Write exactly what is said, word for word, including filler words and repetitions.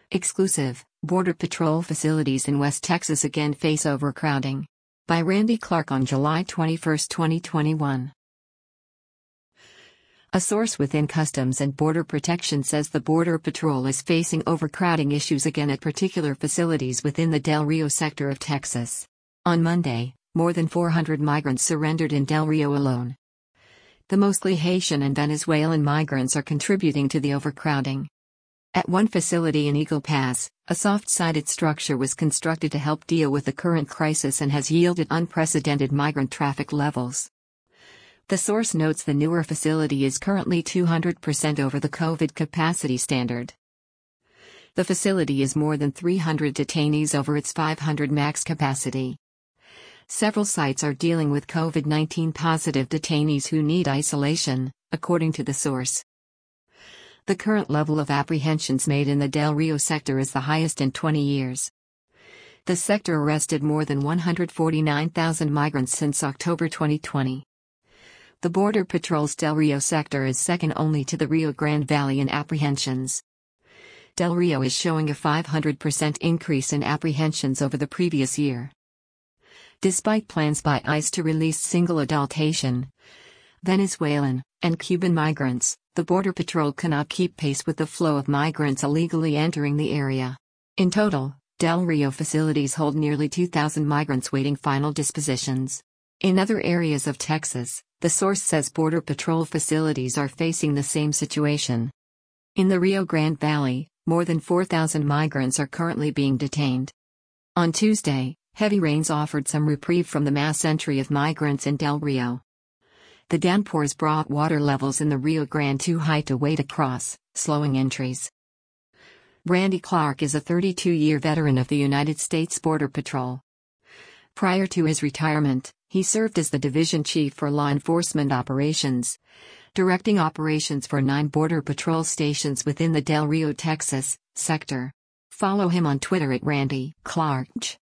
Exclusive, Border Patrol facilities in West Texas again face overcrowding. By Randy Clark on July twenty-first, twenty twenty-one. A source within Customs and Border Protection says the Border Patrol is facing overcrowding issues again at particular facilities within the Del Rio sector of Texas. On Monday, more than four hundred migrants surrendered in Del Rio alone. The mostly Haitian and Venezuelan migrants are contributing to the overcrowding. At one facility in Eagle Pass, a soft-sided structure was constructed to help deal with the current crisis and has yielded unprecedented migrant traffic levels. The source notes the newer facility is currently two hundred percent over the COVID capacity standard. The facility is more than three hundred detainees over its five hundred max capacity. Several sites are dealing with COVID nineteen positive detainees who need isolation, according to the source. The current level of apprehensions made in the Del Rio sector is the highest in twenty years. The sector arrested more than one hundred forty-nine thousand migrants since October twenty twenty. The Border Patrol's Del Rio sector is second only to the Rio Grande Valley in apprehensions. Del Rio is showing a five hundred percent increase in apprehensions over the previous year. Despite plans by ICE to release single adult Haitian, Venezuelan, and Cuban migrants, the Border Patrol cannot keep pace with the flow of migrants illegally entering the area. In total, Del Rio facilities hold nearly two thousand migrants waiting final dispositions. In other areas of Texas, the source says Border Patrol facilities are facing the same situation. In the Rio Grande Valley, more than four thousand migrants are currently being detained. On Tuesday, heavy rains offered some reprieve from the mass entry of migrants in Del Rio. The downpours brought water levels in the Rio Grande too high to wade across, slowing entries. Randy Clark is a thirty-two-year veteran of the United States Border Patrol. Prior to his retirement, he served as the division chief for law enforcement operations, directing operations for nine Border Patrol stations within the Del Rio, Texas, sector. Follow him on Twitter at Randy Clark.